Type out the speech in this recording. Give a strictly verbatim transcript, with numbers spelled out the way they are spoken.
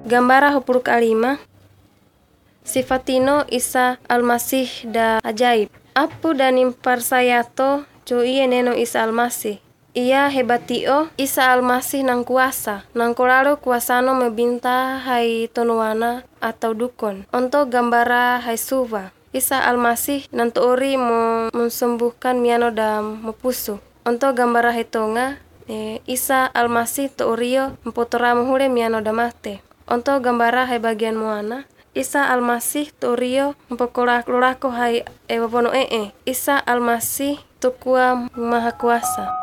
Gambara hopuru kalima sifatino Isa Almasih da ajaib. Apu danim parsayato co iye neno Isa Almasih. Ia hebatio Isa Almasih nang kuasa, nang kolalo kuasano mebinta hai tonuana atau dukon. Onto gambara hai suva. Isa Almasih nang toori mo mensembuhkan miano dam mepusu. Onto gambara hai tonga e, Isa Almasih toorio mempotoramu hule miano damate. Onto gambara hai bagian moana Isa Almasih toorio mempokolak lorako hai e wapono ee. Isa Almasih tukua maha kuasa.